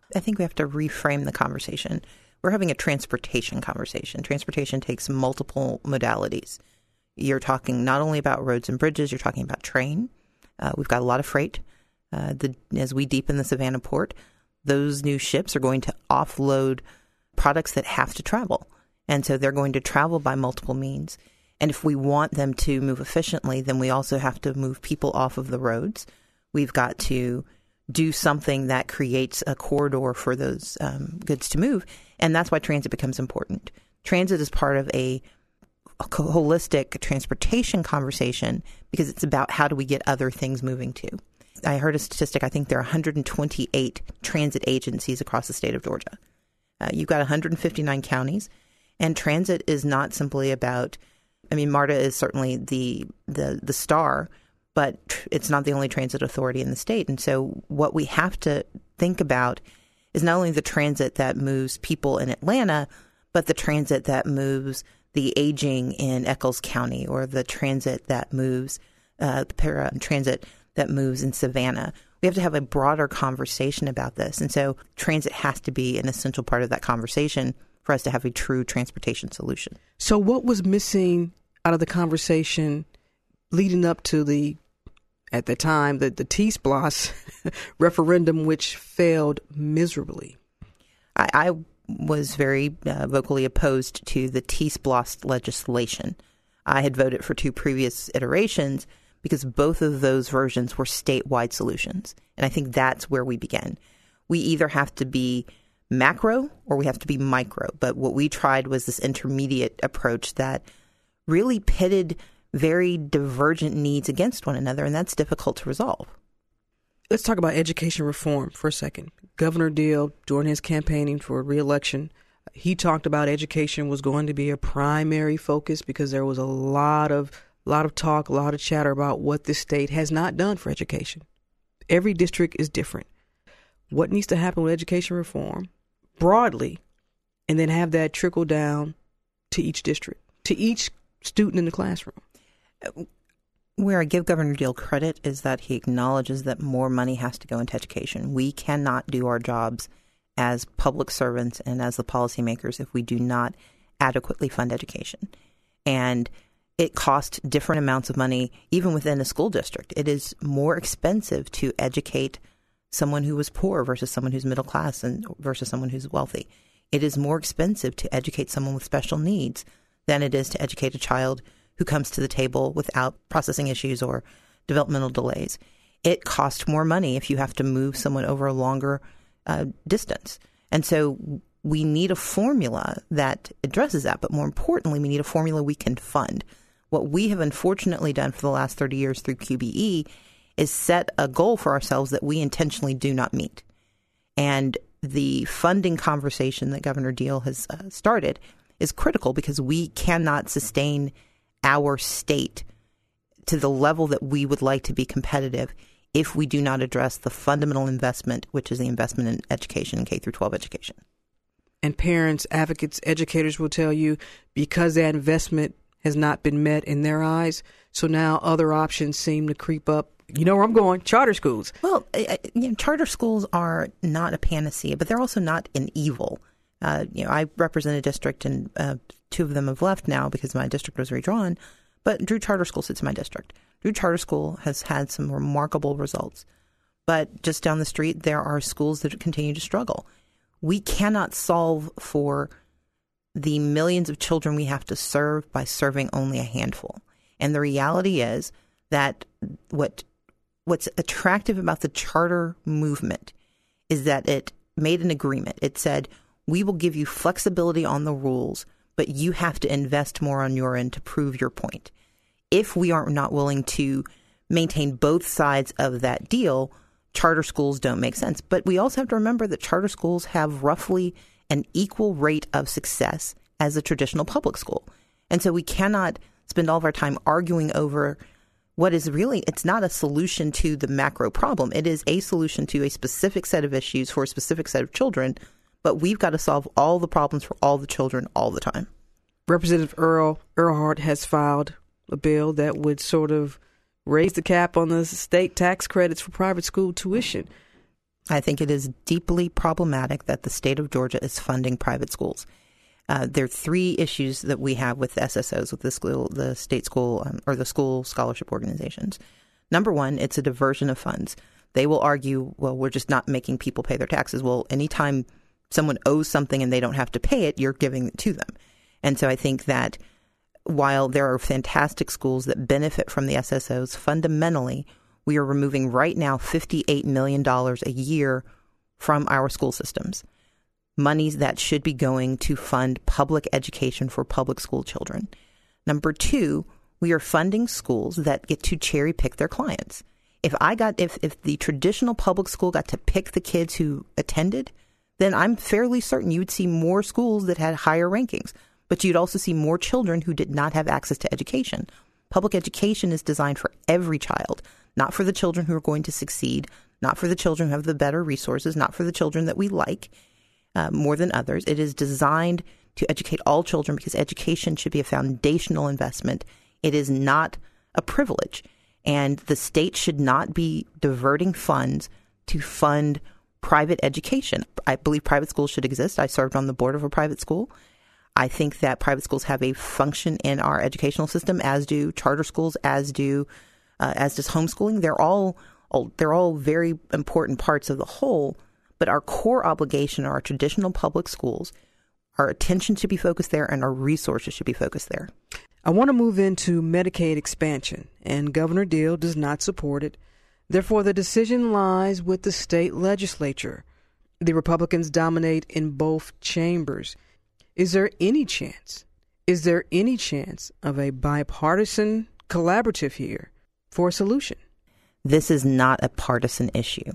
I think we have to reframe the conversation. We're having a transportation conversation. Transportation takes multiple modalities. You're talking not only about roads and bridges, you're talking about train. We've got a lot of freight. As we deepen the Savannah port, those new ships are going to offload products that have to travel. And so they're going to travel by multiple means. And if we want them to move efficiently, then we also have to move people off of the roads. We've got to do something that creates a corridor for those goods to move. And that's why transit becomes important. Transit is part of a holistic transportation conversation because it's about how do we get other things moving too. I heard a statistic. I think there are 128 transit agencies across the state of Georgia. You've got 159 counties, and transit is not simply about, MARTA is certainly the star, but it's not the only transit authority in the state. And so what we have to think about is not only the transit that moves people in Atlanta, but the transit that moves the aging in Eccles County, or the transit that moves transit that moves in Savannah. We have to have a broader conversation about this. And so transit has to be an essential part of that conversation for us to have a true transportation solution. So what was missing out of the conversation leading up to at the time, the T-SPLOST referendum, which failed miserably? I was very vocally opposed to the T-SPLOST legislation. I had voted for two previous iterations because both of those versions were statewide solutions. And I think that's where we begin. We either have to be macro or we have to be micro. But what we tried was this intermediate approach that really pitted very divergent needs against one another, and that's difficult to resolve. Let's talk about education reform for a second. Governor Deal, during his campaigning for re-election, he talked about education was going to be a primary focus because there was a lot of talk, a lot of chatter about what this state has not done for education. Every district is different. What needs to happen with education reform broadly, and then have that trickle down to each district, to each student in the classroom? Where I give Governor Deal credit is that he acknowledges that more money has to go into education. We cannot do our jobs as public servants and as the policymakers if we do not adequately fund education. And it costs different amounts of money, even within a school district. It is more expensive to educate someone who is poor versus someone who's middle class and versus someone who's wealthy. It is more expensive to educate someone with special needs than it is to educate a child who comes to the table without processing issues or developmental delays. It costs more money if you have to move someone over a longer distance. And so we need a formula that addresses that. But more importantly, we need a formula we can fund. What we have unfortunately done for the last 30 years through QBE is set a goal for ourselves that we intentionally do not meet. And the funding conversation that Governor Deal has started is critical because we cannot sustain our state to the level that we would like to be competitive if we do not address the fundamental investment, which is the investment in education and K through 12 education. And parents, advocates, educators will tell you because that investment has not been met in their eyes, so now other options seem to creep up. You know where I'm going, charter schools. Well, charter schools are not a panacea, but they're also not an evil. I represent a district, and two of them have left now because my district was redrawn, but Drew Charter School sits in my district. Drew Charter School has had some remarkable results, but just down the street, there are schools that continue to struggle. We cannot solve for the millions of children we have to serve by serving only a handful. And the reality is that what's attractive about the charter movement is that it made an agreement. It said, we will give you flexibility on the rules, but you have to invest more on your end to prove your point. If we are not willing to maintain both sides of that deal, charter schools don't make sense. But we also have to remember that charter schools have roughly an equal rate of success as a traditional public school. And so we cannot spend all of our time arguing over what is really, it's not a solution to the macro problem. It is a solution to a specific set of issues for a specific set of children, but we've got to solve all the problems for all the children all the time. Representative Earl Earhart has filed a bill that would sort of raise the cap on the state tax credits for private school tuition. I think it is deeply problematic that the state of Georgia is funding private schools. There are three issues that we have with SSOs, with the state school or the school scholarship organizations. Number one, it's a diversion of funds. They will argue, well, we're just not making people pay their taxes. Well, anytime someone owes something and they don't have to pay it, you're giving it to them. And so I think that while there are fantastic schools that benefit from the SSOs, fundamentally, we are removing right now $58 million a year from our school systems. Monies that should be going to fund public education for public school children. Number two, we are funding schools that get to cherry pick their clients. If the traditional public school got to pick the kids who attended, then I'm fairly certain you would see more schools that had higher rankings. But you'd also see more children who did not have access to education. Public education is designed for every child, not for the children who are going to succeed, not for the children who have the better resources, not for the children that we like more than others. It is designed to educate all children because education should be a foundational investment. It is not a privilege. And the state should not be diverting funds to fund private education. I believe private schools should exist. I served on the board of a private school. I think that private schools have a function in our educational system, as do charter schools, as does homeschooling. They're all very important parts of the whole. But our core obligation are our traditional public schools. Our attention should be focused there, and our resources should be focused there. I want to move into Medicaid expansion, and Governor Deal does not support it. Therefore, the decision lies with the state legislature. The Republicans dominate in both chambers. Is there any chance of a bipartisan collaborative here for a solution? This is not a partisan issue.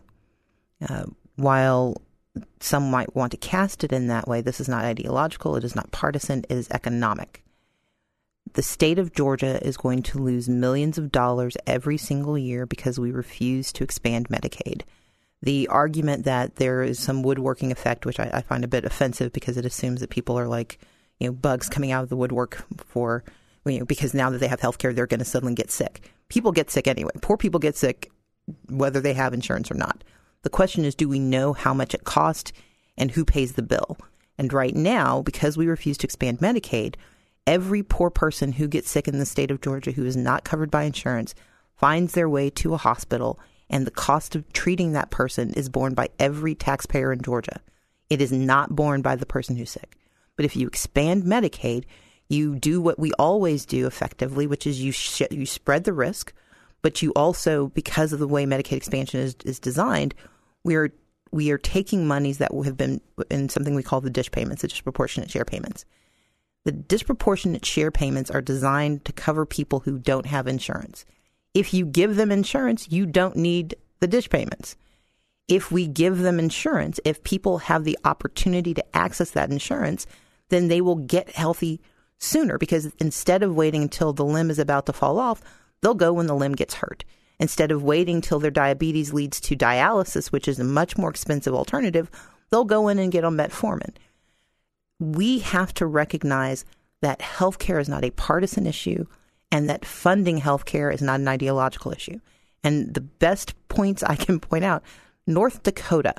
While some might want to cast it in that way, this is not ideological, it is not partisan, it is economic. The state of Georgia is going to lose millions of dollars every single year because we refuse to expand Medicaid. The argument that there is some woodworking effect, which I find a bit offensive because it assumes that people are like, bugs coming out of the woodwork because now that they have health care, they're going to suddenly get sick. People get sick anyway. Poor people get sick whether they have insurance or not. The question is, do we know how much it costs and who pays the bill? And right now, because we refuse to expand Medicaid, every poor person who gets sick in the state of Georgia who is not covered by insurance finds their way to a hospital, and the cost of treating that person is borne by every taxpayer in Georgia. It is not borne by the person who's sick. But if you expand Medicaid, you do what we always do effectively, which is you spread the risk, but you also, because of the way Medicaid expansion is designed, we are taking monies that have been in something we call the DSH payments, the disproportionate share payments. The disproportionate share payments are designed to cover people who don't have insurance. If you give them insurance, you don't need the DSH payments. If we give them insurance, if people have the opportunity to access that insurance, then they will get healthy sooner, because instead of waiting until the limb is about to fall off, they'll go when the limb gets hurt. Instead of waiting till their diabetes leads to dialysis, which is a much more expensive alternative, they'll go in and get on metformin. We have to recognize that healthcare is not a partisan issue and that funding healthcare is not an ideological issue. And the best points I can point out, North Dakota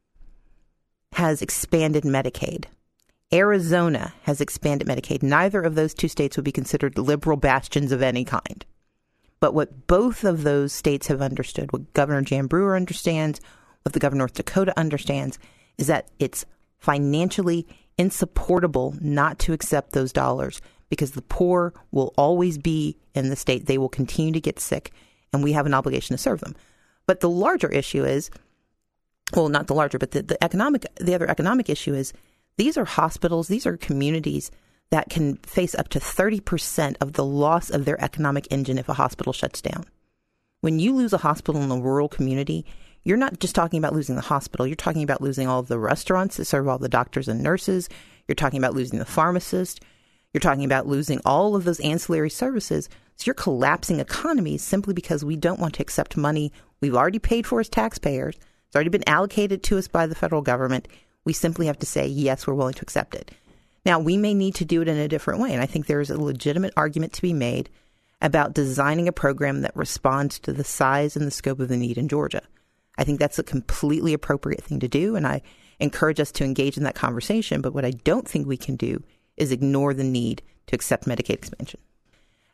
has expanded Medicaid. Arizona has expanded Medicaid. Neither of those two states would be considered liberal bastions of any kind. But what both of those states have understood, what Governor Jan Brewer understands, what the governor of North Dakota understands, is that it's financially insupportable not to accept those dollars because the poor will always be in the state. They will continue to get sick, and we have an obligation to serve them. But the larger issue is, well, not the larger, but the other economic issue is these are hospitals, these are communities that can face up to 30% of the loss of their economic engine if a hospital shuts down. When you lose a hospital in a rural community, you're not just talking about losing the hospital. You're talking about losing all of the restaurants that serve all the doctors and nurses. You're talking about losing the pharmacist. You're talking about losing all of those ancillary services. So you're collapsing economies simply because we don't want to accept money we've already paid for as taxpayers. It's already been allocated to us by the federal government. We simply have to say, yes, we're willing to accept it. Now, we may need to do it in a different way, and I think there's a legitimate argument to be made about designing a program that responds to the size and the scope of the need in Georgia. I think that's a completely appropriate thing to do, and I encourage us to engage in that conversation. But what I don't think we can do is ignore the need to accept Medicaid expansion.